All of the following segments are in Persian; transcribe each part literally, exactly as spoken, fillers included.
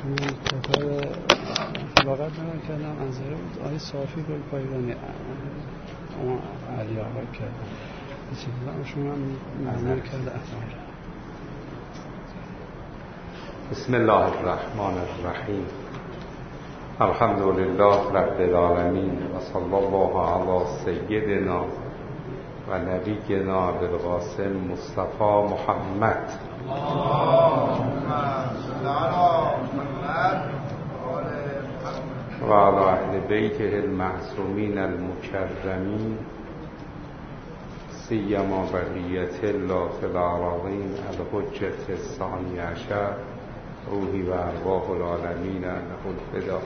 شما کتاب واقعا من کردم انظره بود آیه صافی گل پایگانی اما علی آقا کردم بسیار شما معنی کرده افعال. بسم الله الرحمن الرحیم. الحمد لله رب العالمین و صلی الله علی سیدنا و نبینا ابوالقاسم مصطفی محمد و علی اهل بیته المعصومین المکرمین سیما بقیت الله فی الارضین الحجة الثانی عشر روحی و ارواح العالمین له الفدا.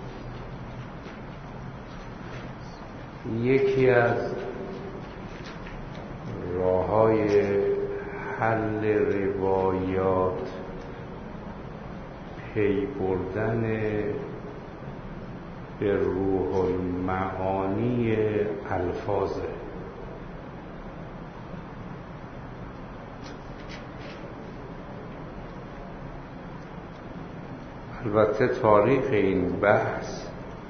یکی از راه‌های حل روایات پی بردن به روح المعانی الفاظه. البته تاریخ این بحث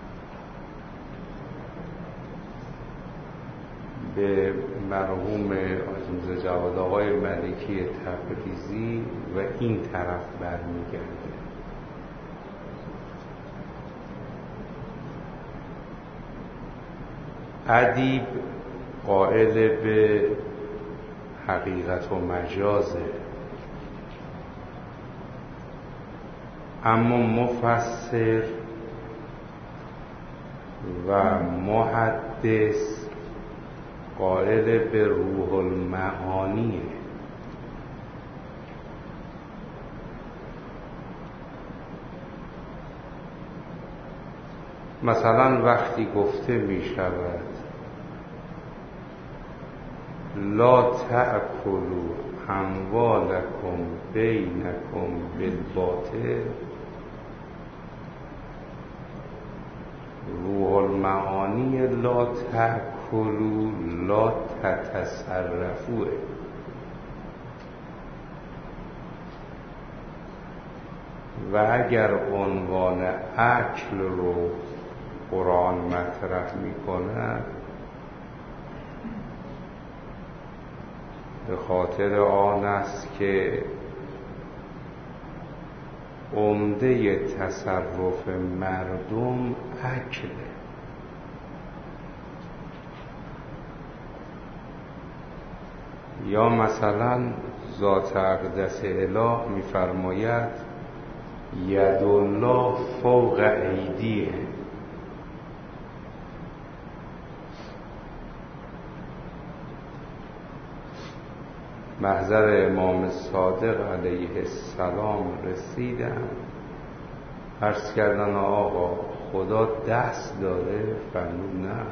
به مرحوم آقای جواد آقای ملکی تبریزی و این طرف برمیگرده. ادیب قائل به حقیقت و مجازه، اما مفسر و محدث قائل به روح المعانیه. مثلا وقتی گفته می شود لا تأکلوا اموالکم بینکم بالباطل، روح المعانی لا تأکلوا لا تتصرفوا. و اگر عنوان اکل رو قرآن مطرح می کند به خاطر آن است که عمده تصرف مردم اکله. یا مثلا ذات اقدس اله می‌فرماید ید الله فوق ایدیه. محضر امام صادق علیه السلام رسیدن، عرض کردن آقا خدا دست داره؟ فرمود نه.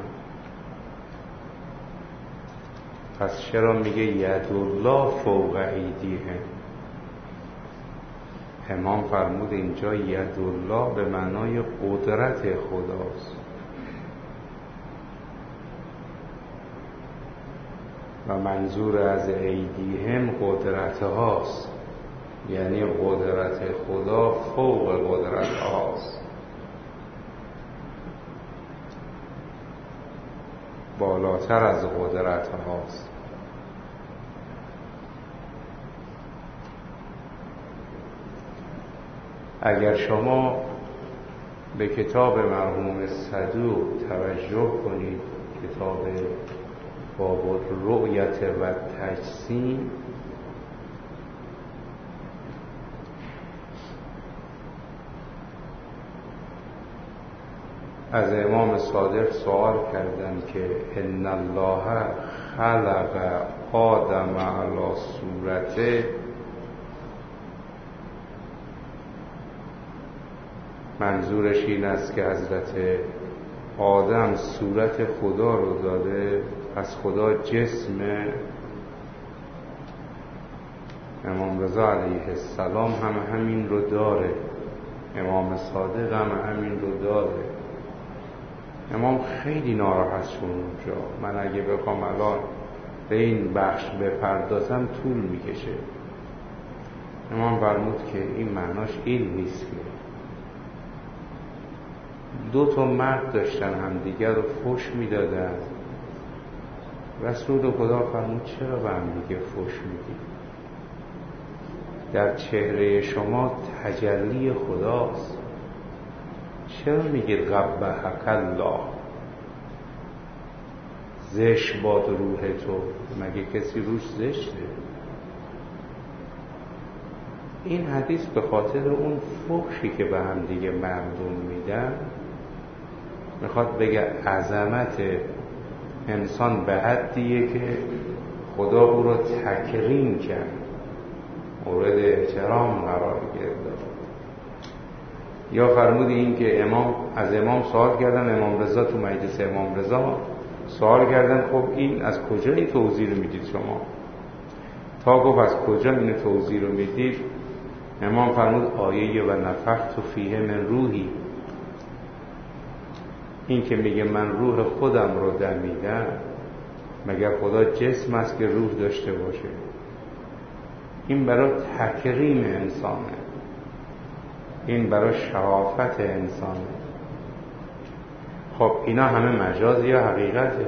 پس چرا میگه ید الله فوق ایدیه؟ امام فرمود اینجا ید الله به معنای قدرت خداست و منظور از ایدیهم قدرت هاست، یعنی قدرت خدا فوق قدرت هاست، بالاتر از قدرت هاست. اگر شما به کتاب مرحوم صدوق توجه کنید، کتاب باب الرؤیت و تجسیم، از امام صادق سوال کردند که ان الله خلق آدم علی صورته، منظورش این است که حضرت آدم صورت خدا رو داده، پس خدا جسمه؟ امام رضا علیه السلام هم همین رو داره، امام صادق هم همین رو داره. امام خیلی ناراحت شد اونجا. من اگه بخوام الان به این بخش بپردازم طول میکشه. امام فرمود که این معناش این نیست که دو تا مرد داشتن همدیگر رو فحش میدادن. رسول خدا فرمود چرا به همدیگه فحش میدید؟ در چهره شما تجلی خداست. چرا میگید قبحک الله؟ زشت باد روح تو. مگه کسی روش زشته؟ این حدیث به خاطر اون فحشی که به هم دیگه مردم میدن میخواد بگه عظمت انسان به حدیه که خدا او رو تکریم کرد، مورد احترام قرار گرفت. یا فرمودی این که امام از امام سوال کردن، امام رضا تو مجلس امام رضا سوال کردن خب این از کجا این توضیح رو میدید شما؟ تا گفت از کجا این توضیح رو میدید، امام فرمود آیه و نفخت فیه من روحی. این که میگه من روح خودم رو دمیدم، مگر خدا جسم است که روح داشته باشه؟ این برای تکریم انسانه، این برای شرافت انسانه. خب اینا همه مجاز یا حقیقته؟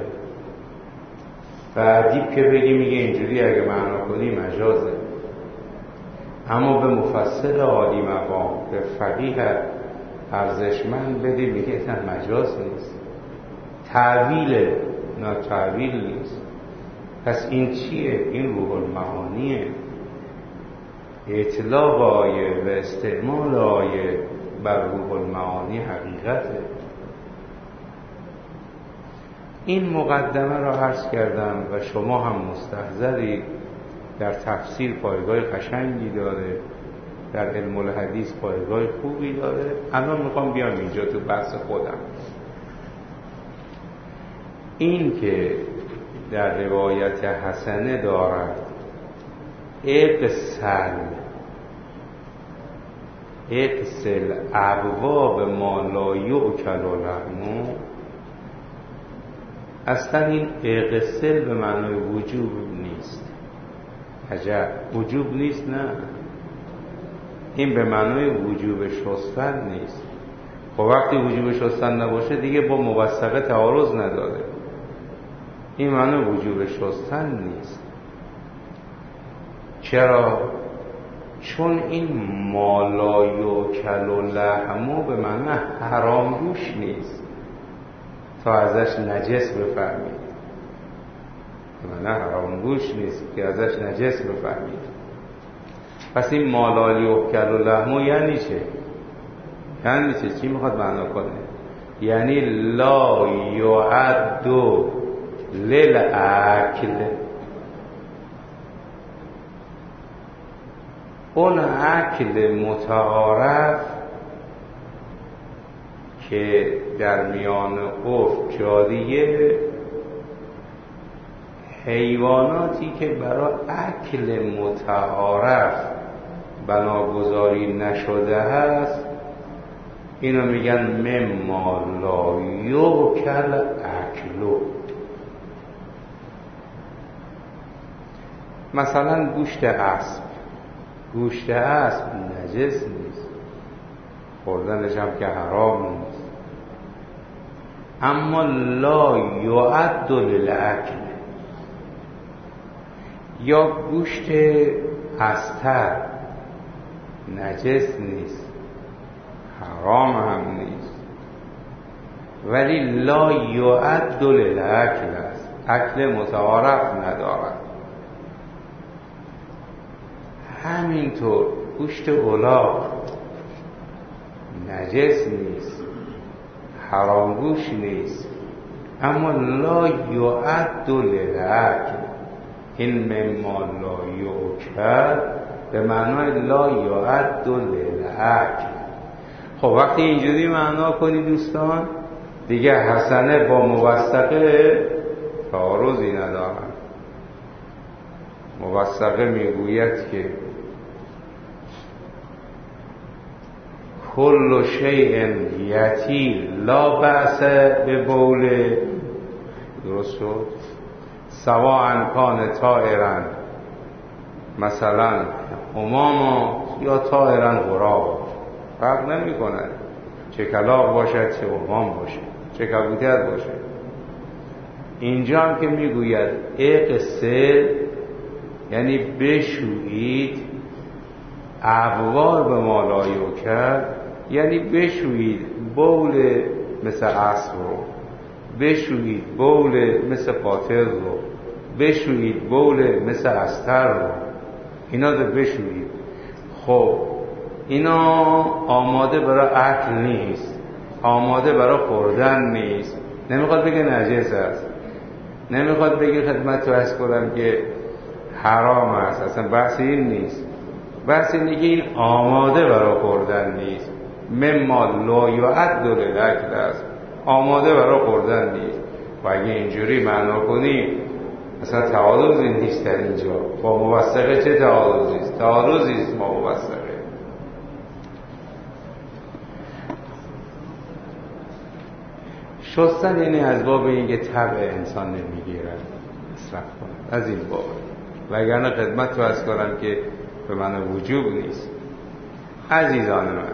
بعدی که بگی میگه اینجوری اگه معنا کنی مجازه، اما به مفسر عالی مقام، به فقیه ارزشمند بدی میگه اصلا مجاز نیست، تعویله، نه تعویل نیست. پس این چیه؟ این روح المعانیه. اطلاق آیه و استعمال آیه بر روح المعانی حقیقته. این مقدمه را عرض کردم و شما هم مستحضرید. در تفسیر پایگاه قشنگی داره، در علم الحدیث پایگاه خوبی داره. الان میخوام بیام اینجا تو بحث خودم. این که در روایت حسنه دارد اقسل اقسل ابواب ما لا یؤکل لحمه، اصلا این اقسل به معنای وجوب نیست. عجب، وجوب نیست؟ نه، این به معنای وجوب شستن نیست. خب وقتی وجوب شستن نباشه دیگه با موثقه تعارض نداره. این معنای وجوب شستن نیست. چرا؟ چون این مالای و کل و لحمو به معنای حرام روش نیست تا ازش نجس بفهمید. به معنای حرام روش نیست که ازش نجس بفهمید. پس این مالالی و کل و لحمو یعنی چه؟ یعنی چه؟ چی میخواد معنا کنه؟ یعنی لا یعد للأکل. اون اکل متعارف که در میان عرف جاریه، حیواناتی که برای اکل متعارف بناگذاری نشده هست، اینو میگن مما لا یؤکل اکلو. مثلا گوشت اسب، گوشت اسب نجس نیست، خوردنش هم که حرام نیست، اما لا یعد للأکل. یا گوشت استر نجس نیست، حرام هم نیست، ولی لا یعد للأکل است، اکل متعارف ندارد. همینطور گوشت الاغ نجس نیست، حرام گوش نیست، اما لا یعد للأکل. این مما لا یؤکل به معنای لا یعد للأکل. خب وقتی اینجوری معنا کنی دوستان، دیگه حسنه با موثقه تعارضی ندارن. موثقه میگوید که کل شیء یتی لا بأس به بوله، درست شد، سواء کان طائرا، مثلا حماما یا طائرا غراب، فرق نمی کند. چه کلاغ باشد، چه حمام باشد، چه کبوتر باشد. اینجا هم که میگوید اغسل یعنی بشویید، ابوار به ما لا یوکل یعنی بشویید بول مثل عصر رو، بشویید بول مثل قاطر رو، بشویید بول مثل استر رو، اینا رو بشویید. خب اینا آماده برای اکل نیست، آماده برای خوردن نیست. نمیخواد بگه نجس است، نمیخواد بگه خدمت تو عرض کنم که حرام است، اصلا بحث این نیست. بحث اینه که این آماده برای خوردن نیست. مما لا یعد للاکل است، آماده برای خوردن نیست. و اگه اینجوری معنا کنیم اصلا تعارضی نیست در اینجا. با موثقه چه تعارضی است؟ تعارضی است با موثقه. شستن یعنی از باب اینکه طبع انسان نمیگیرن مصرف کنن، از این باب. وگرنه خدمت تو عرض کنم که به من وجوب نیست. عزیزان من،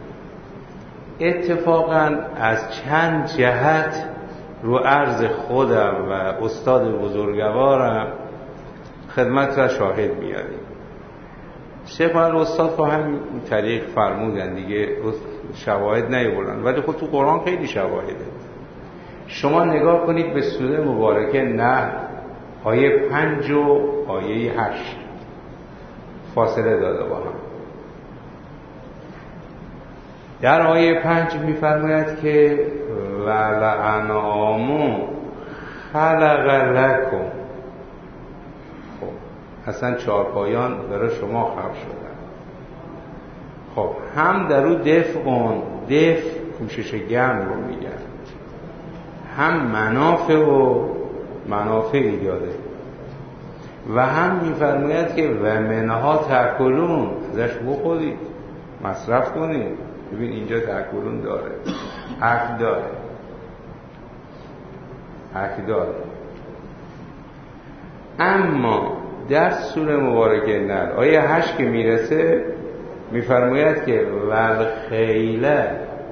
اتفاقا از چند جهت رو عرض خودم و استاد بزرگوارم خدمت را شاهد میاریم. شیخ من استاد با هم طریق فرمودن دیگه، شواهد نیاوردن، ولی خود تو قرآن خیلی شواهده. شما نگاه کنید به سوره مبارکه نه آیه پنج و آیه هشت فاصله داده با هم. در آیه پنج میفرماید که ولعنامو خلق لکم. خب اصلا چارپایان برای شما خلق شدن. خب هم در او دفع اون دفع پوشش گرم رو میگن، هم منافع و منافعی داره، و هم میفرماید که و منها تاکلون، ازش بخورید مصرف کنید. ببین اینجا تاکلون داره، حق داره، حق داره. اما در سوره مبارکه نل آیه هشت که میرسه میفرماید که والخیله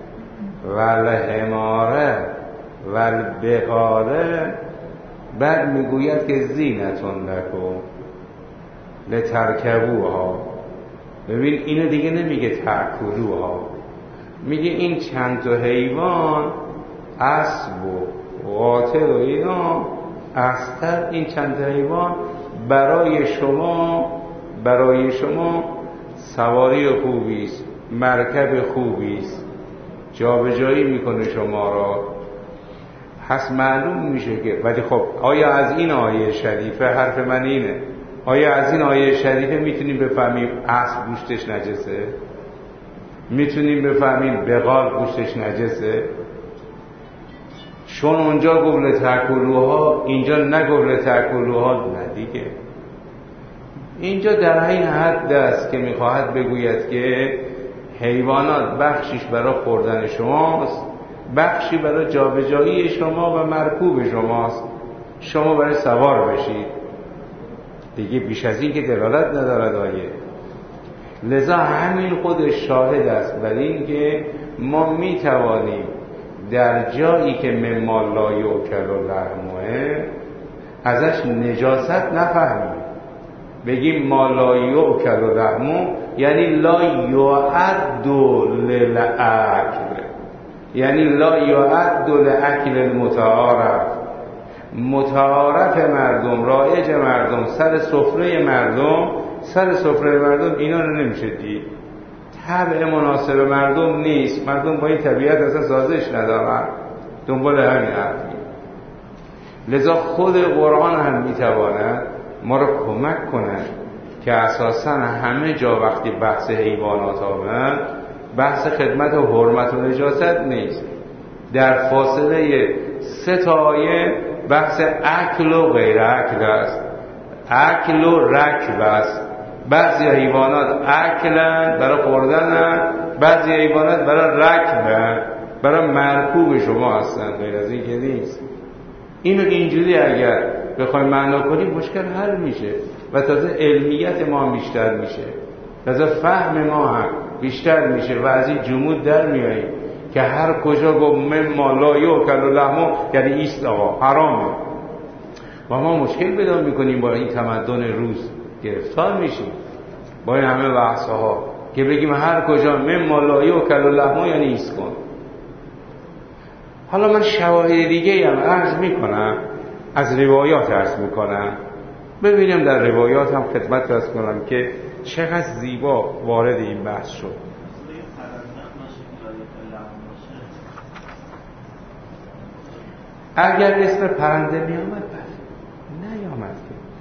والحماره والبقاره، بعد میگوید که زینتون لکم لترکبوها. ببین اینو دیگه نمیگه تأکلوها، میگه این چند تا حیوان اسب و قاطر و اینا، استر، این چند تا حیوان برای شما برای شما سواری خوبی است، مرکب خوبی است، جابجایی میکنه شما را. پس معلوم میشه که، ولی خب آیا از این آیه شریفه، حرف من اینه، آیا از این آیه شریفه میتونیم بفهمیم اسب گوشتش نجسه؟ میتونیم بفهمیم بغال گوشتش نجسه؟ چون اونجا گفت تاکلوها، اینجا نگفت تاکلوها. نه دیگه، اینجا در این حد است که میخواهد بگوید که حیوانات بخشیش برای خوردن شماست، بخشی برای جابجایی شما و مرکوب شماست، شما برای سوار بشید. دیگه بیش از این که دلالت ندارد آیه. لذا همین خودش شاهد است بر این که ما میتوانیم در جایی که مما لا یؤکل لحمه ازش نجاست نفهمیم، بگیم ما لا یؤکل لحمه یعنی لا یعد للاکل، یعنی لا یعد لاکل المتعارف. متعارف مردم، رایج مردم، سر سفره مردم، سر سفره مردم اینا رو نمیشه دید. طبع مناسب مردم نیست، مردم با این طبیعت اصلا سازش ندارن، دنبال همین حرفی. لذا خود قرآن هم میتواند ما رو کمک کنه که اساسا همه جا وقتی بحث حیوانات آمد بحث خدمت و حرمت و نجاست نیست. در فاصله سه تا آیه بحث اکل و غیر اکل است، اکل و رکب است. بعضی حیوانات اکلن برای خوردنن، بعضی حیوانات برای رکبن، برای مرکوب شما هستن، غیر از این که نیست. اینو اینجوری اگر بخوایم معنا کنیم مشکل حل میشه و تازه علمیت ما هم بیشتر میشه، تازه فهم ما هم بیشتر میشه و از این جمود در میاییم که هر کجا گفت مما لا یؤکل لحمه یعنی ایست آقا حرامه. و ما مشکل پیدا میکنیم با این تمدن روز، گرفتار میشیم با این همه بحث‌ها که بگیم هر کجا مما لا یؤکل لحمه یعنی ایست کن. حالا من شواهد دیگه هم عرض میکنم، از روایات عرض میکنم، ببینیم در روایات هم خدمت عرض کنم که چقدر زیبا وارد این بحث شد. اگر اسم پرنده میامد بله، نیامد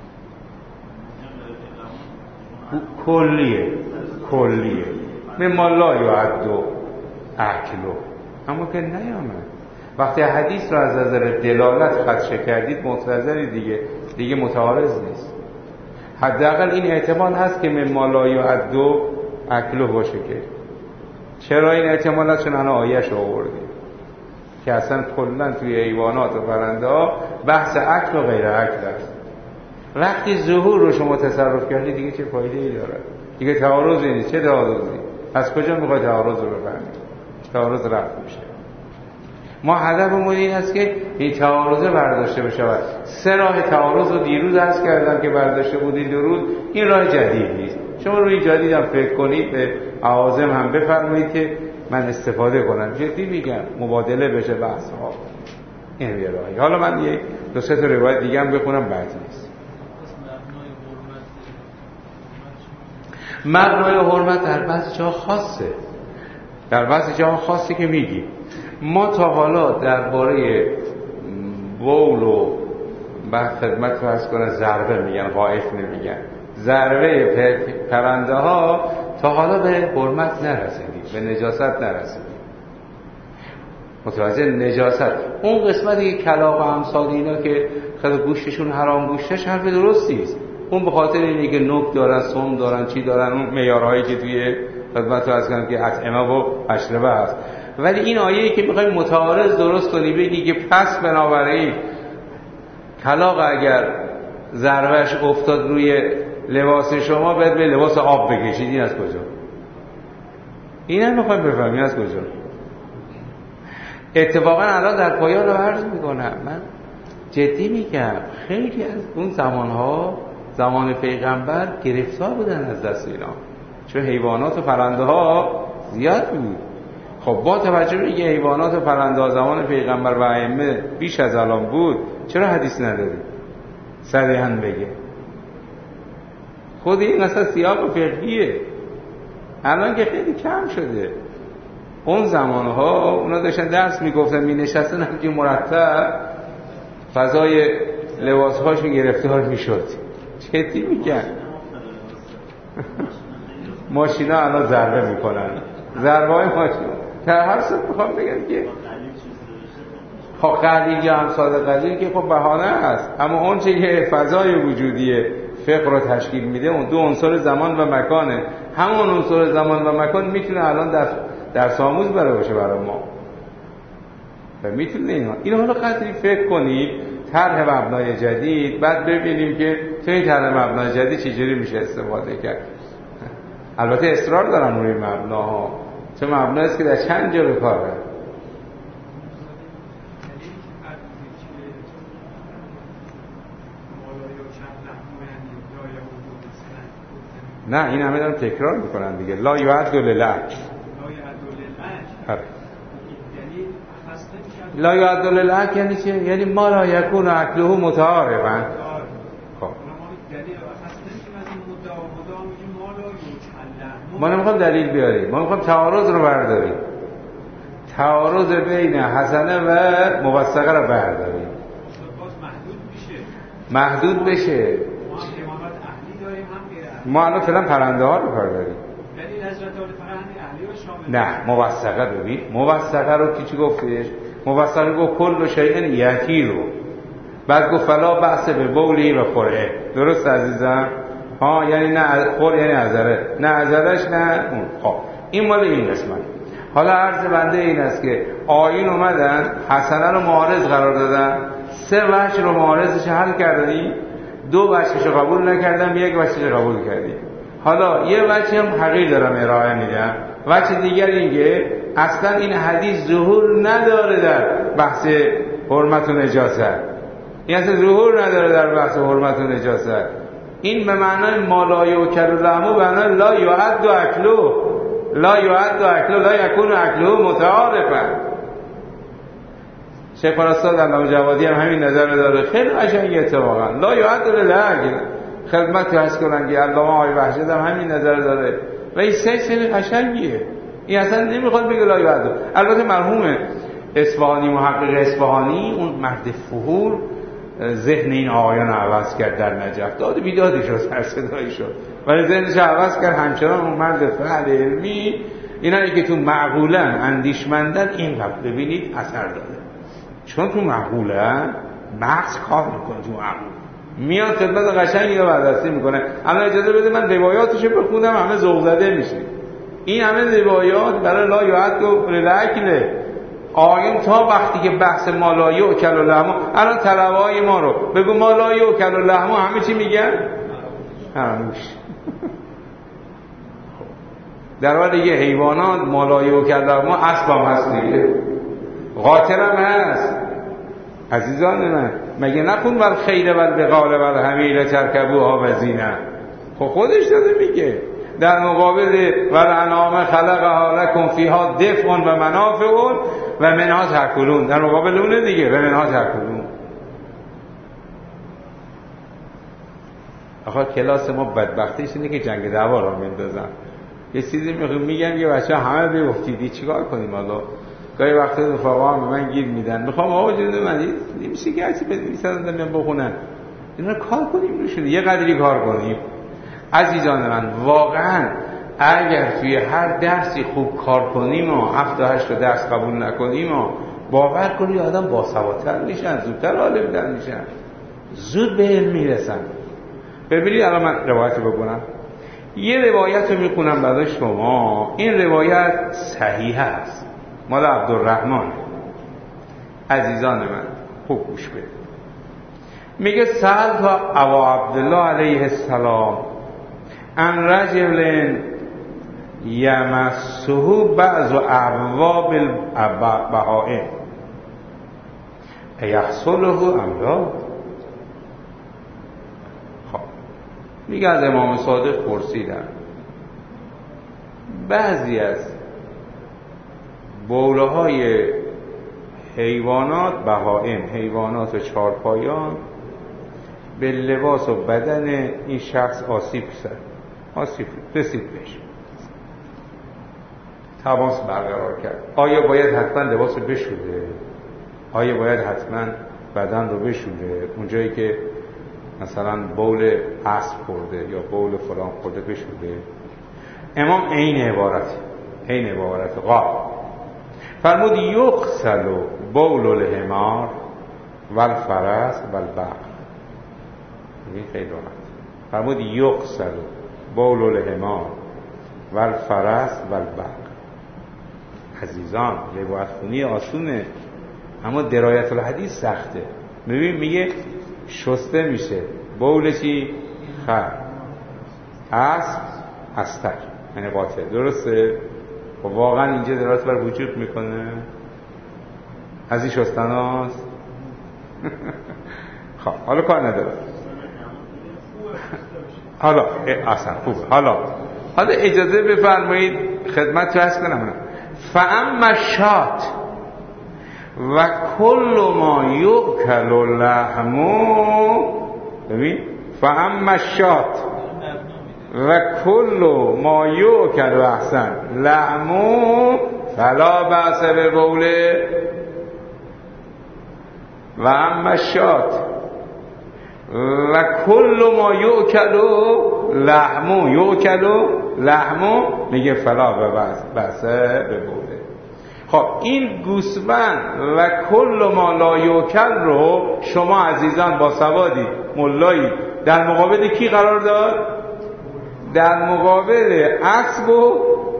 که کلیه کلیه مما لا یعد اکلو، اما که نیامد. وقتی حدیث را از نظر دلالت خدشه کردید معتذری دیگه دیگه متعارض نیست. حداقل این احتمال هست که مما لا یعد اکلو باشه. که چرا این احتمال هست؟ چون انا آیه‌اش آوردیم که اصلا کلا توی حیوانات و پرنده ها بحث اکل و غیر اکل است. وقتی ظهور رو شما تصرف کردید دیگه چه فایده ای داره؟ دیگه تعارضی نیست. چه تعارضی؟ از کجا میخوای تعارض رو بفهمید؟ تعارض رفت میشه. ما هدفمون این است که این تعارض برداشته بشه. سه راه تعارض رو دیروز عرض کردم که برداشته بودید دو روز. این راه جدید نیست. شما روی جدید هم فکر کنید، به عوازم هم بفرمایید که من استفاده کنم. جدی میگم مبادله بشه بحث ها. این یه راهی. حالا من یک دو سه تا روایت دیگه هم بخونم بعد نیست. مبنای حرمت در بعضی جا خاصه. در بعضی جا خاصی که میگی ما تا حالا درباره بول و بعد خدمت فرض کنه ضربه میگن، غائف نمیگن، ضربه پرنده ها تا حالا به حرمت نرسیدیم، به نجاست نرسیدیم. متوجه نجاست اون قسمتی که کلاغ و امثال اینا که خیلی گوشتشون حرام گوشتش حرف درستی است. اون به خاطر اینه که نوک دارن، سم دارن، چی دارن، اون معیارهایی که توی خدمت فرض کنم که اطعمه و اشربه هست. ولی این آیه‌ای که می‌خوایم متعارض درست کنی بگی که پس بنابراین کلاغ اگر ضربش افتاد روی لباس شما باید به لباس آب بکشید، این از کجا؟ این هم می‌خوایم بفهمیم از کجا. اتفاقا الان در پایان رو عرض می‌کنم، من جدی میگم خیلی از اون زمان‌ها زمان پیغمبر گرفتار بودن از دست اینا، چون حیوانات و پرنده ها زیاد بود. خب با توجه به اینکه حیوانات و پرنده ها زمان پیغمبر و ائمه بیش از الان بود، چرا حدیث نداری؟ صریحاً بگه. خود این اصلا سیاق فقهیه. الان که خیلی کم شده. اون زمانها اونا داشتن درس میگفتن، مینشستن همچی مرتب فضای لباسهاشون گرفتار میشد. جدی میگن ماشینا الان ضربه میکنن، ضربه های ماشین در هر صورت میخوام بگم که خب قلیل یا امثال قلیل که خب بهانه است، اما اون چه که فضای وجودی فقه رو تشکیل میده اون دو عنصر زمان و مکانه. همون عنصر زمان و مکان میتونه الان در درس آموز برای باشه برای ما و میتونه اینا اینا رو قدری فکر کنید، طرح مبنای جدید، بعد ببینیم که تو این طرح مبنای جدید چجوری میشه استفاده کرد. البته اصرار دارم روی مبناها، چه مبنایی است که در چند جا به کار بره. نه این همه دارم تکرار میکنن دیگه. لا یعد للعک، لا یعد للعک یعنی چه؟ یعنی ما لا یکون اکله متعارفا. خب ما نمیخوام دلیل بیاریم، ما میخوام تعارض رو برداریم، تعارض بین حسنه و موثقه رو برداریم، محدود بشه. ما الان فعلا پرنده ها رو کار داریم. نه موثقه ببین، موثقه رو کی چی گفتش؟ موثقه گفت کل شیء یکی رو، بعد گفت فلا بحث به بولی و قرعه. درست عزیزم؟ ها یعنی نه خور یعنی عذره، نه عذرش نه اون. خب این مال این قسمت. حالا عرض بنده این است که آیین اومدن حسنه رو معارض قرار دادن، سه وجه رو معارضش حل کردی، دو وجهش رو قبول نکردم، یک وجهش رو قبول کردی. حالا یه وجه هم حقیر دارم ارائه میدم، وجه دیگر اینکه اصلا این حدیث ظهور نداره در بحث حرمت و نجاست. این اصلا ظهور نداره در بحث حرمت و نجاست. این به معنای ما لا یؤکل لحمه، به معنای لا یعد اکله، لا یعد اکله، لا یکون اکله متعارفا. شیخ الاستاد علامه جوادی هم همین نظر داره، خیلی قشنگه اتفاقا. لا یعد للعقل، خدمت هست کنن که علامه آقای وحشت هم همین نظر داره و این سه خیلی قشنگیه. این اصلا نمیخواد بگه لا یعد. البته مرحوم اصفهانی، محقق اصفهانی، اون مرد فحول، ذهن این آقایان عوض کرد در نجف، داد بیدادی شد، سر صدایی شد، ولی ذهنش عوض کرد. همچنان اون مرد فعل علمی، اینایی که تو معقولن اندیشمندن، این ببینید اثر داره، چون تو معقولن مغز کار میکنه، تو معقول میاد خدمت قشنگی رو بررسی میکنه. اما اجازه بده من روایاتشو بخونم، همه ذوق زده میشید. این همه روایات برای لا یعد و للعقل آیون تا وقتی که بحث ما لا یؤکل لحمه، الان طلبه‌های ما رو بگو ما لا یؤکل لحمه، همه چی میگن؟ هموش. در حالی یه حیوانات ما لا یؤکل لحمه، اسب هم هست دیگه، قاطر هم هست. عزیزان من، مگه نخون ول خیل ول بغال ول حمیل ترکبوها و زینه؟ خب خودش داده میگه در مقابل ول انعام خلقها لکم فیها دفء و منافع و منها تاکلون، در مقابل اونه دیگه، و منها تاکلون. آخه کلاس ما بدبختیش اینه که جنگ دعوا را میندازن. یه چیزی میگم یه بچه همه بیفتیدی چیکار کنیم؟ حالا گاهی وقتا رفقا هم به من گیر میدن، میخوام آقا جنده من نمیشه که هرچی بنویسن دارم بخونن، اینا کار کنیم روشون، یه قدری کار کنیم. عزیزان من، واقعا اگر توی هر درسی خوب کار کنیم و هفت و هشت درس قبول نکنیم و باور کنی آدم باسوادتر میشن، زودتر عالم‌تر میشن، زود به علم میرسن. ببینید الان من روایت بگونم، یه روایت رو میخونم برای شما. این روایت صحیح است، مال عبدالرحمن. عزیزان من خوب گوش بدید. میگه سأل تا ابا عبدالله علیه السلام ان رجل یمسه بعض اعواب البهائم ایحصله ام لا. خب میگه از امام صادق پرسیدن بعضی از بوله های حیوانات، بهائم، حیوانات و چارپایان، به لباس و بدن این شخص آسیب کرد، آسیب رسید بهش، تماس برقرار کرد. آیا باید حتما لباس رو بشوره؟ آیا باید حتما بدن رو بشوره؟ اونجایی که مثلا بول اسب خورده یا بول فلان خورده بشوره؟ امام عین عبارت عین عبارت قال فرمود یغسل بول الحمار والفرس والبقر. این خیلی راحت. فرمود یغسل بول الحمار والفرس والبقر. عزیزان، روایت خونی آسونه، اما درایت الحدیث سخته. ببین میگه شسته میشه بول چی؟ خر، اسب، استر، یعنی قاطع. درسته؟ و واقعا اینجا درایت بر وجود میکنه از این شستناست. خب حالا کار نداره، حالا اصلا خوبه. حالا حالا اجازه بفرمایید خدمت رو هست کنم. فاما شات و کل ما یؤکل لحمه، ببین فاما شات و کل ما یؤکل احسن لحمه فلا بأس ببوله و اما شات و کل ما یؤکل لحمه یؤکل لحمه میگه فلا بأس ببوله. خب این گوسفند و کل ما لا یؤکل رو شما عزیزان با سوادی ملایی در مقابل کی قرار داد؟ در مقابل اسب و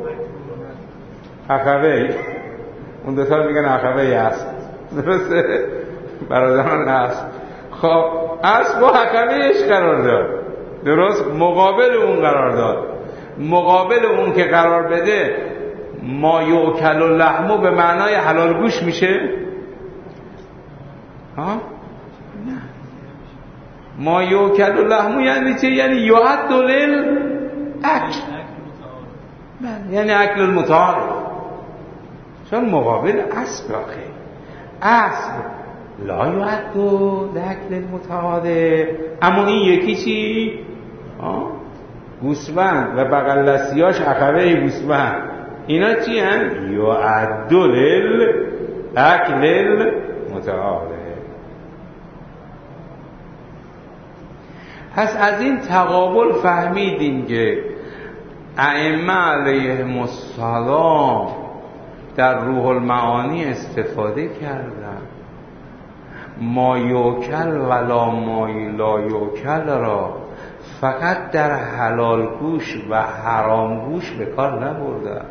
عقبه. اون دو تا میگن عقبه اسب، درسته؟ برادران اسب. خب اسب و عقبهش قرار داد، درست؟ مقابل اون قرار داد. مقابل اون که قرار بده ما یؤکل اللحم به معنای حلال گوش میشه؟ ها؟ نه. ما یؤکل اللحم یعنی چه؟ یعنی یعد للاکل، یعنی اکل المتعارف. چون مقابل اسب آخه اسب لا یعد لاکل المتعارف. اما این یکی چی؟ آه؟ گوسفند و بغل دستیاش عقبه گوسفند، اینا چی هن؟ یعد للاکل المتعارف. پس از این تقابل فهمیدیم که ائمه علیهم السلام در روح المعانی استفاده کردن. ما یوکل ولا ما لا یوکل را فقط در حلال گوش و حرام گوش به کار نبردن،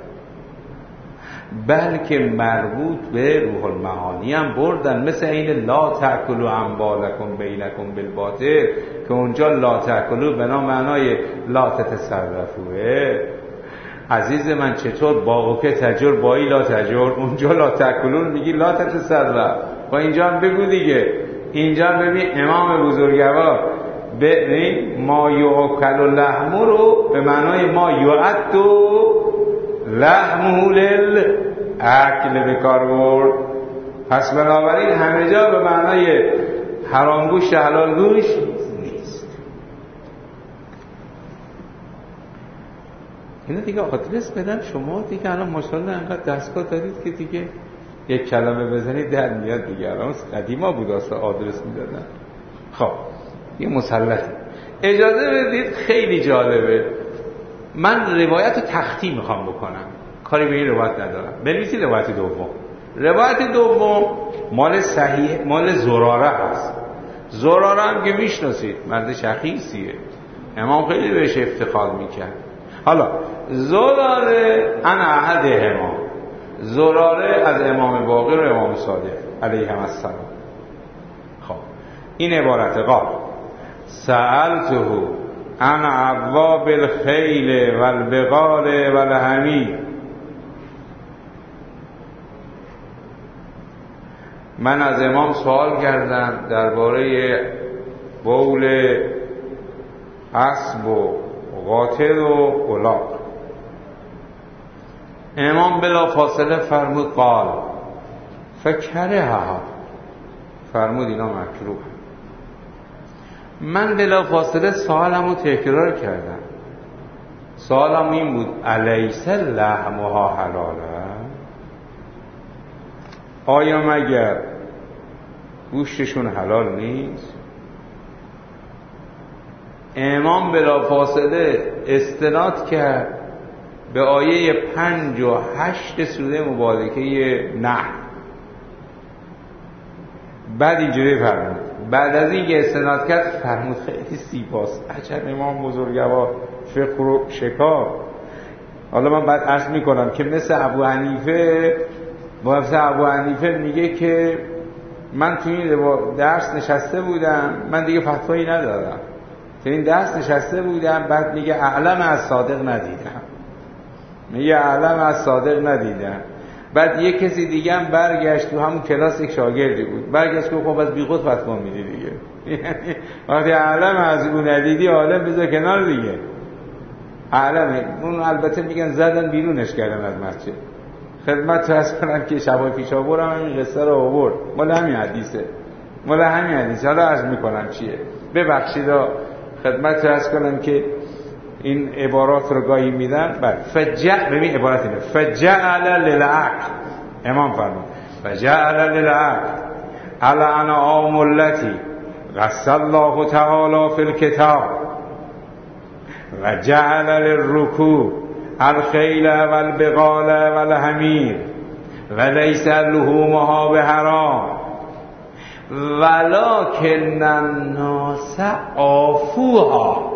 بلکه مربوط به روح المعانی هم بردن. مثل این لا تأکلوا اموالکم بینکم بالباطل که اونجا لا تأکلوا به معنای لا تتصرفوه. عزیز من چطور باغو که تجر بایی لا تجر، اونجا لا تأکلون میگی لا تتصرف. و اینجا هم بگو دیگه، اینجا هم ببین امام بزرگوار ببین ما یؤکل اللحم رو به معنای ما یعد لحمه للاکل به کار برد. پس بنابراین همه جا به معنای حرام گوشت حلال گوشت نیست. اینا دیگه آدرس بدن شما دیگه. الان ماشاءالله انقدر دستگاه دارید که دیگه یک کلمه بزنید در میاد دیگه. الان قدیما بود اصلا آدرس میدادن. خب یه مسلطه. اجازه بدید خیلی جالبه، من روایت رو تختی میخوام بکنم، کاری به این روایت ندارم. بنویسید روایت دوم. روایت دوم مال صحیح مال زراره هست. زراره هم که میشناسید مرد شخیصیه، امام خیلی بهش افتخار میکرد. حالا زراره انا احد امام، زراره از امام باقر و امام صادق علیهم السلام. خب این عبارت قال سألته عن ابواب الخیل والبغال والحمیر، من از امام سوال کردم درباره بول اسب و قاطر و الاغ. امام بلا فاصله فرمود قال فکرها، فرمود اینا مکروه. من بلا فاصله سوالمو تکرار کردم. سوالم این بود الیس لحمها حلاله، آیا مگر گوشتشون حلال نیست؟ امام بلا فاصله استناد کرد به آیه پنج و هشت سوره مبارکه نحل. بعد اینجوری فرمود، بعد از این که استناد کرد فرمود خیلی سیپاس، عجب امام بزرگوار فقه و شکار. حالا من بعد عرض میکنم که مثل ابو حنیفه، مثل ابو حنیفه میگه که من توی این درس نشسته بودم، من دیگه فتوایی ندارم، توی این درس نشسته بودم، بعد میگه اعلم از صادق ندیدم، میگه اعلم از صادق ندیدم. بعد یک کسی دیگه هم برگشت تو همون کلاس، یک شاگردی بود، برگشت که خب از بیخود فتوا میدی دیگه. وقتی اعلم از اون ندیدی عالم بذار کنار دیگه. اعلمه اون البته میگن زدن بیرونش کردن از مسجد. خدمت عرض کنم که شبای پیشاور هم این قصه رو آورد، مال همین حدیثه، مال همین حدیثه. حالا عرض میکنم چیه، ببخشید خدمت عرض کنم که این عبارات رو گاهی میدن. بعد فجع، ببین عبارت اینه، فجعل للعقل، امام فرمود فجعل للعقل على انعام التي قص الله تعالی فی الكتاب و جعل للرکوب الخیل والبغال والحمیر وليس لحومها بحرام ولكن الناس عافوها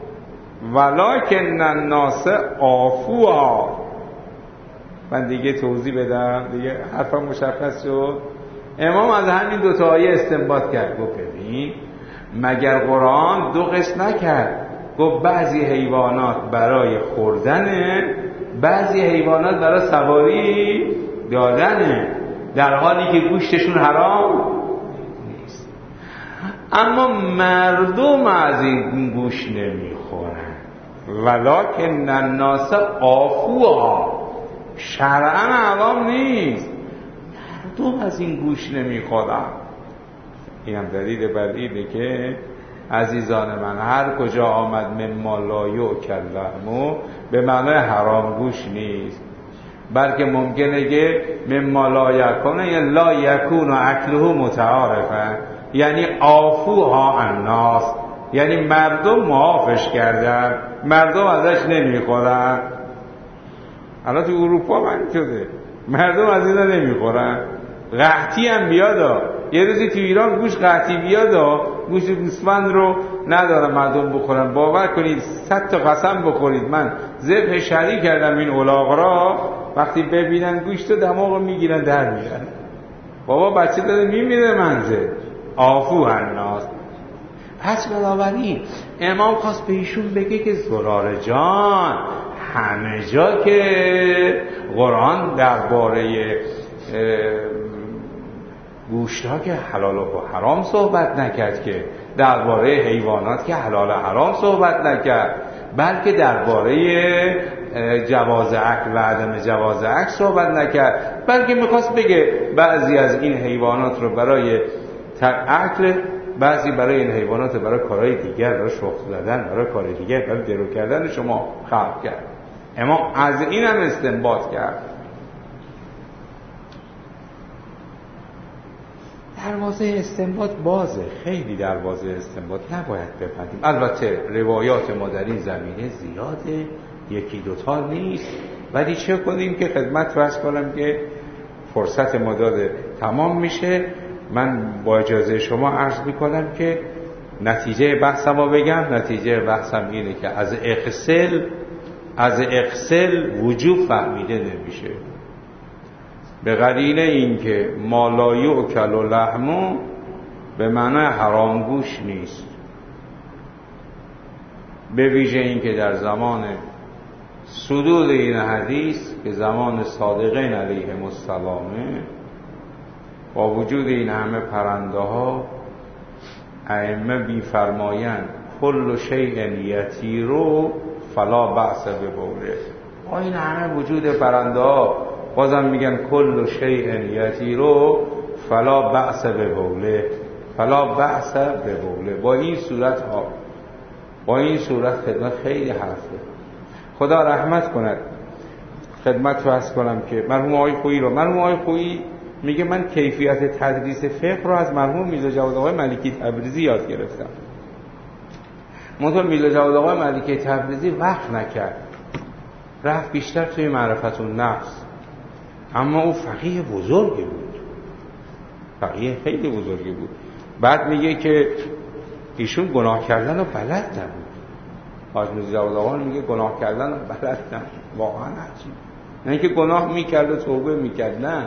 ولكن الناس عافوها. من دیگه توضیح بدم دیگه، حرفم مشخص شد. امام از همین دو تا آیه استنباط کرد، گفت ببین مگر قرآن دو قسم نکرد، گفت بعضی حیوانات برای خوردنه، بعضی حیوانات برای سواری دادنه، در حالی که گوشتشون حرام نیست. اما مردم از این گوشت نمیخورن. ولکن الناس عافوها، شرعا حرام نیست، مردم از این گوشت نمیخورن. این هم دلیل بر اینه که عزیزان من هر کجا آمد مما لا یؤکل لحمه به معنای حرام گوش نیست، بلکه ممکنه که مما لا یکون یا لا یکون اکله متعارفه، یعنی عافوها الناس، یعنی مردم معافش کردن، مردم ازش نمیخورن. الان تو اروپا من شده مردم از اینا نمیخورن. قحطی هم بیادا، یه روزی تو ایران گوش قحطی بیادا، گوش گوسفند رو ندارم مردم بخورن. باور کنید صد تا قسم بخورید من ذبح شرعی کردم این الاغ را، وقتی ببینن گوشت دماغ رو میگیرن در میرن. بابا بچه داره میمیره منزل. عافو الناس. پس بنابراین امام خواست به ایشون بگه که زرار جان، همه جا که قرآن درباره گوشت ها که حلال و حرام صحبت نکرد، که درباره حیوانات که حلال و حرام صحبت نکرد، بلکه درباره جواز اکل و عدم جواز اکل صحبت نکرد، بلکه میخواست بگه بعضی از این حیوانات رو برای اکل، بعضی برای این حیوانات برای کارهای دیگر، برای شخص زدن، برای کار دیگر، برای درو کردن شما خلق کرد. امام از این هم استنباط کرد. دروازه استنباط بازه، خیلی دروازه استنباط نباید ببندیم. البته روایات ما در این زمینه زیاده، یکی دوتا نیست، ولی چه کنیم که خدمت فرض کنم که فرصت ما داده تمام میشه. من با اجازه شما عرض میکنم که نتیجه بحثم رو بگم. نتیجه بحثم اینه که از اغسل از اغسل وجوب فهمیده نمیشه، به قرینه این که ما لا یؤکل لحمه به معنای حرام گوش نیست، به ویژه این که در زمان صدور این حدیث که زمان صادقین علیهم السلامه، با وجود این همه پرنده ها ائمه بیفرمایند کل شیء یطیرو فلا بأس ببوله. با این همه وجود پرنده ها بازم میگن کل شیء یطیرو فلا بأس ببوله، فلا بأس ببوله. با این صورت ها با این صورت خدمت خیلی حرفه. خدا رحمت کند. خدمت فرض کنم که مرحوم آقای خویی رو مرحوم آقای خویی میگه من کیفیت تدریس فقه رو از مرحوم میرزا جواد آقای ملکی تبریزی یاد گرفتم. منتها میرزا جواد آقای ملکی تبریزی وقت نکرد، رفت بیشتر توی معرفت النفس. اما او فقیه بزرگی بود، فقیه خیلی بزرگی بود. بعد میگه که ایشون گناه کردن رو بلد نبود. حاج میرزا جواد آقا میگه گناه کردن رو بلد نبود. واقعا عجیب. نه اینکه گناه میکرد و توبه میکرد، نه.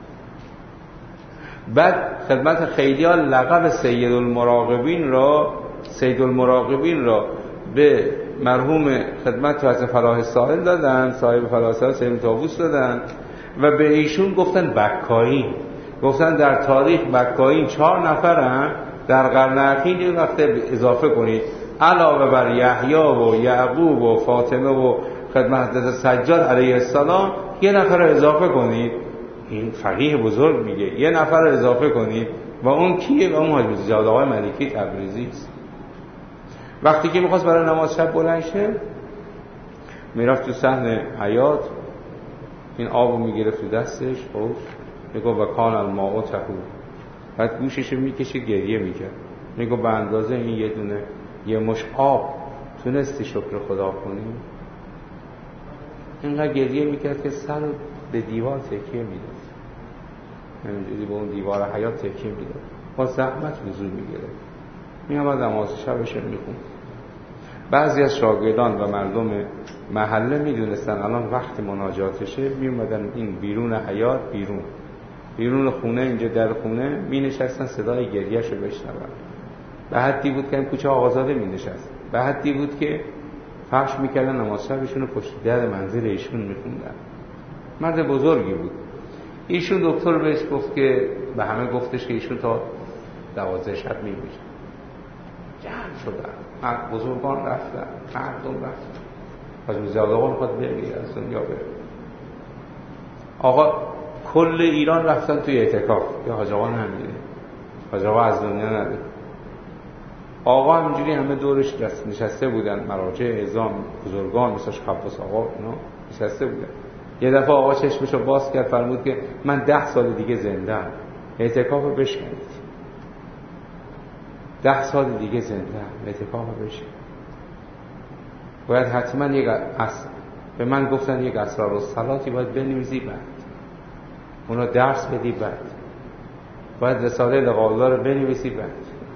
بعد خدمت خیلی ها لقب سید المراقبین را سید المراقبین را به مرحوم خدمت حضرت فلاح ساحل دادن، صاحب فلاح ساحل سید طاووس دادن و به ایشون گفتن بکایی. گفتن در تاریخ بکایی چهار نفرن، در قرن اخیر این وقت اضافه کنید علاوه بر یحیی و یعقوب و فاطمه و خدمت حضرت سجاد علیه السلام یه نفر رو اضافه کنید. این فقیه بزرگ میگه یه نفر رو اضافه کنید و اون کیه؟ و اون حاج میرزا جواد آقای ملکی تبریزی است. وقتی که میخواست برای نماز شب بلند شه، میرفت تو صحن حیاط، این آبو میگرفت تو دستش، خب میگه و کان الماء طهور. بعد گوششو میکشه گریه میکرد، میگه به اندازه این یه دونه یه مش آب تونستی شکر خدا کنی؟ اینقدر گریه میکرد که سر رو به دیوار تکیه میداد، همینجوری به اون دیوار حیاط تکیه میداد، با زحمت وضو میگرفت، میامد نماز شبش رو میخوند. بعضی از شاگردان و مردم محله میدونستن الان وقت مناجاتشه، میومدن این بیرون حیاط، بیرون بیرون خونه، اینجا در خونه مینشستن صدای گریه‌شو بشنون. به حدی بود که این کوچه آقازاده مینشست، به حدی بود که پخش میکردن نماز شبشون رو پشت در منزل ایشون میخوندن. مرد بزرگی بود. ایشون دکتر بهش گفت که به همه گفتش که ایشون تا دوازده شب میمیره. جمع شدن، مرد بزرگان رفتن، مردم رفتن. حاج میرزا آقا میخواد بگی از دنیا بره. آقا کل ایران رفتن توی اعتکاف. یا حاج آقا نمیره، حاج آقا از دنیا نره. آقا همینجوری همه دورش نشسته بودن، مراجع اعظام بزرگان مثل شیخ عباس آقا اینا نشسته بودن. یه دفعه آقا چشمشو باز کرد، فرمود که من ده سال دیگه زنده ام، اعتکافو بشکنید. ده سال دیگه زنده ام، اعتکافو بشکنید. باید حتما یک اصل به من گفتن یک اسرارالصلاتی باید بنویسی، بعد اونا درس بدی، بعد باید رساله لقاء الله رو بنویسی، بعد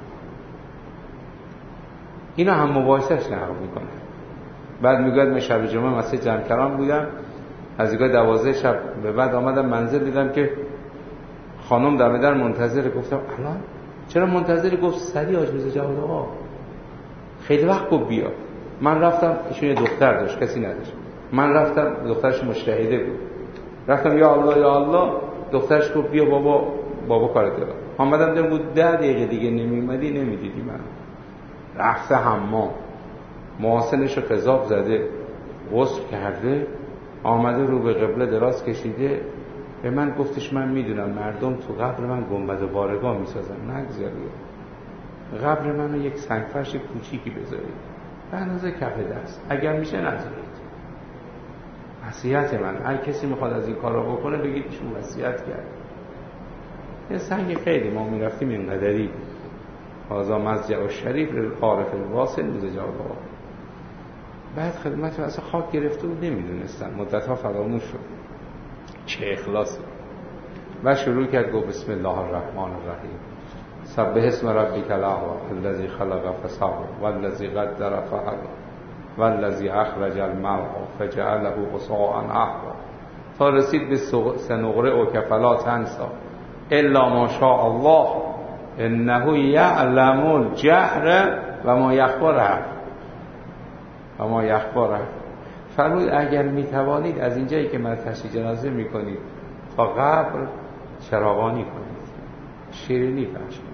اینا هم مباحثش نقل میکنه. بعد میگوید من شب جمعه مسجد جمکران بودم، از دیگه دوازده شب به بعد آمدم منزل، دیدم که خانم دم در منتظره. گفتم الان چرا منتظری؟ گفت سریع حاج میرزا جواد آقا خیلی وقت گفت بیا. من رفتم، ایشون یه دختر داشت، کسی نداشت. من رفتم، دخترش مجتهده بود. رفتم یا الله یا الله، دخترش گفت بیا بابا، بابا کارت دارم. آمدم دیدم بود ده دقیقه دیگه نمیومدی نمیدیدی من. رفته حمام، محاسنش رو خضاب زده، غسل کرده، آمده رو به قبله دراز کشیده. به من گفتش من میدونم مردم تو قبر من گنبد بارگاه میسازن، نگذارید قبر منو یک سنگفرش کوچیکی بذارید به اندازه کف دست، اگر میشه نذارید. وصیت من، هر کسی میخواد از این کارا بکنه بگید ایشون وصیت کرد. یه سنگ خیلی ما میرفتیم اینقدری، هذا مضجع الشریف للعارف الواصل میرزا جواد آقا. بعد خدمت اصلا خاک گرفته بود، نمیدونستن، مدتها فراموش شد. چه اخلاصی. و شروع کرد گفت بسم الله الرحمن الرحیم، سبح اسم ربک الاعلی الذی خلق فسوى والذی قدر فهدى والذی اخرج المرعى فجعله غثاء احوى، تا رسید به سنقرئک فلا تنسی الا ما شاء الله انه یعلم الجهر و ما یخفی و ما یخفی. فرمود اگر میتوانید از اینجایی که من تشییع جنازه میکنید تا قبر چراغانی کنید، شیرینی پخش کنید.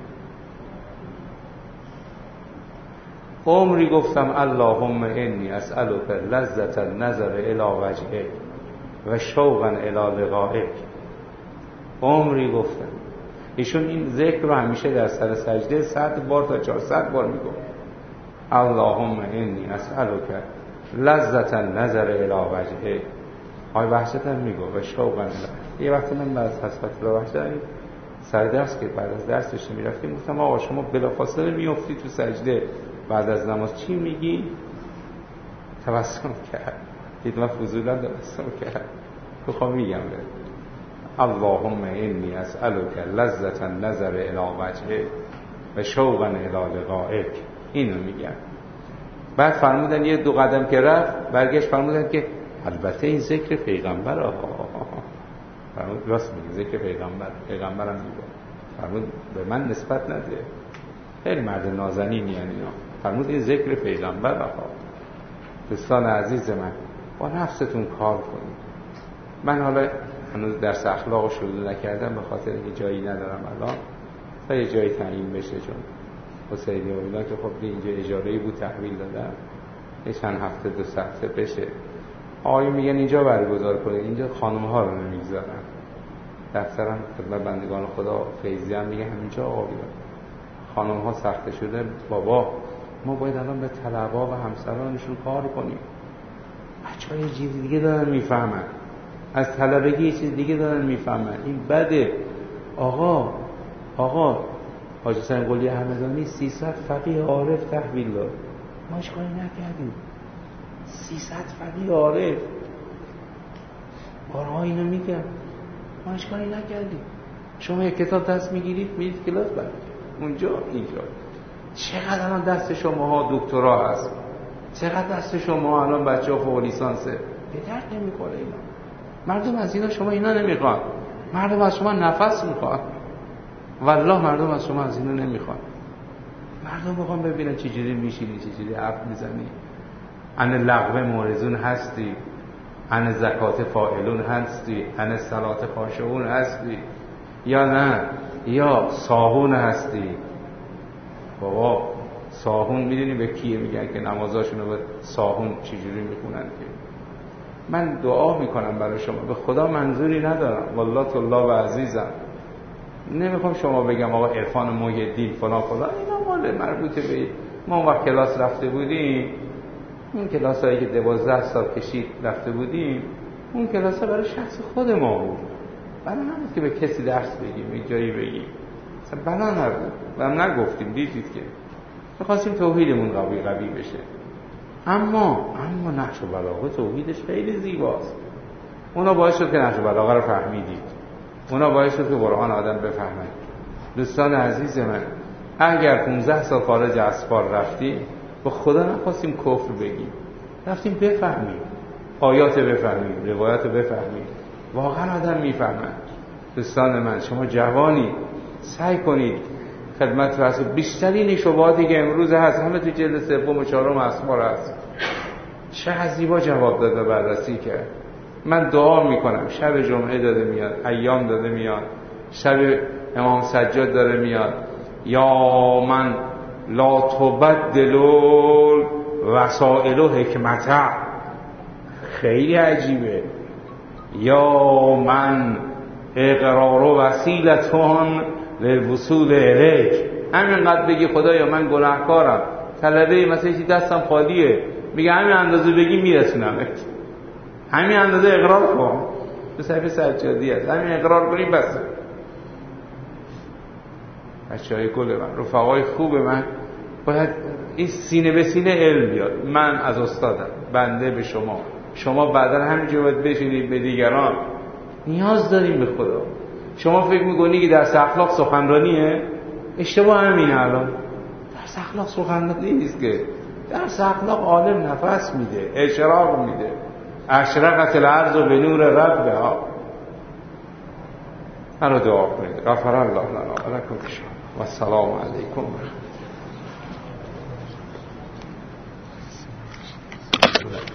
عمری گفتم اللهم انی اسألک لذت النظر الی وجهک و شوقا الی لقائک. عمری گفتم. ایشون این ذکر رو همیشه در سر سجده صد بار تا چهارصد بار میگفت. اللهم انی اسألک لذت النظر الی وجهک. آی وحشت هم میگفت و شوقا الی. یه وقتی من بعد از حسبت الله وحشت سر درس که بعد از درس داشتم میرفتیم، گفتم آقا شما بلافاصله میافتی تو سجده بعد از نماز چی میگی؟ تبسم کرد. دید من فضولا تبسم کرد. بخوام میگم به اللهم انی اسألک لذت النظر الی وجهک و شوقا الی لقائک. اینو میگم. بعد فرمودن یه دو قدم که رفت برگشت فرمودن که البته این ذکر پیغمبر ها. فرمود راست میگه، ذکر پیغمبر، پیغمبرم میگه. فرمود به من نسبت نده، خیلی مرد نازنینی یعنی اینا. فرمود این ذکر پیغمبر ها. دوستان عزیز من، با نفستون کار کنید. من حالا هنوز درس اخلاق شروع نکردم به خاطر اینکه جایی ندارم الان، تا یه جایی تعیین بشه، چون حسینی و اینا که خب اینجا اجاره‌ای بود تحویل دادم، یه چند هفته دو سه هفته بشه. آقای میگن اینجا برگزار کنید، اینجا خانم ها رو نمیگذارن. دفترم خدمت بندگان خدا فیضی هم میگه همینجا آقا بیاد، خانم ها سخته شده. بابا ما باید الان به طلبا و همسرانشون کار کنیم. بچه‌ها یه چیز دیگه دارن میفهمن، از طلبگی یه چیز دیگه دارن میفهمن. این بده. آقا آقا حاج حسین قلی همدانی سیصد فقیه عارف تحویل داد، ما هیچ کاری نکردیم. سیصد فقیه عارف، بارها اینو میگم، ما هیچ کاری نکردیم. شما یک کتاب دست میگیرید میرید کلاس، بعد اونجا اینجا. چقدر الان دست شما ها دکترا هست، چقدر دست شما الان بچه ها فوق لیسانسه، به درد نمیخوره اینا. مردم از اینا شما اینا نمیخوان، مردم از شما نفس میخوان. والله مردم از شما از اینا نمیخوان. مردم میخوان ببینن چه جوری میشینی، چه جوری حرف میزنی. عن لغو معرضون هستی، عن زکات فاعلون هستی، عن صلات خاشعون هستی، یا نه یا ساهون هستی. بابا ساهون میدونی به کیه میگن که نمازاشون رو به ساهون چجوری میخونن؟ که من دعا میکنم برای شما، به خدا منظوری ندارم، والله الله و عزیزم، نمیخوام شما بگم آقا عرفان محی الدین فلان فلان، اینا مال مربوطه به ما. اون وقت کلاس رفته بودیم، اون کلاس هایی که دوازده سال کشید رفته بودیم، اون کلاس ها برای شخص خود ما بود، برای نبود که به کسی درس بگیم، یک جایی بگیم، اصلا بنا نبود و هم نگفتیم. دیدید که میخواستیم توحیدمون قوی قوی بشه. اما اما نقش و بلاغه توحیدش خیلی زیباست. اونا باعث شد که نقش و بلاغه رو فهمیدید، اونا باعث شد که قرآن آدم بفهمه. دوستان عزیز من، اگر پانزده سال خارج اسفار رفتیم، به خدا نخواستیم کفر بگیم، رفتیم بفهمیم، آیات بفهمیم، روایات بفهمیم، واقعا آدم میفهمه. دوستان من، شما جوانی سعی کنید خدمت رسول، بیشترین شبهاتی که امروز هست همه تو جلد سوم و چهارم اسفار هست، چه زیبا جواب داد و بررسی کرد. من دعا میکنم شب جمعه داده میاد، ایام داده میاد، شب امام سجاد داره میاد، یا من لا تبدل وسائل و حکمت، خیلی عجیبه. یا من اقرار و وسیلتون للوصول الیک، همینقدر بگی خدایا من گناهکارم، طلبه مثلا چیزی دستم خالیه، میگه همین اندازه بگی میرسونمت، همین اندازه اقرار کن. تو صحیفه سجادی هست، همین اقرار کنی بس. بچه‌های گل من، رفقای خوب من، باید این سینه به سینه علم بیاد. من از استادم، بنده به شما، شما بعدا همینجا باید بشینید به دیگران. نیاز داریم به خدا. شما فکر میکنی که درس اخلاق سخنرانیه؟ اشتباه همینه. الان درس اخلاق سخنرانی نیست که، درس اخلاق عالم نفس میده، اشراق میده. اشرقت الارض به نور ربها. منو دعا کنید. غفر الله لنا و لکم و السلام علیکم و رحمت الله.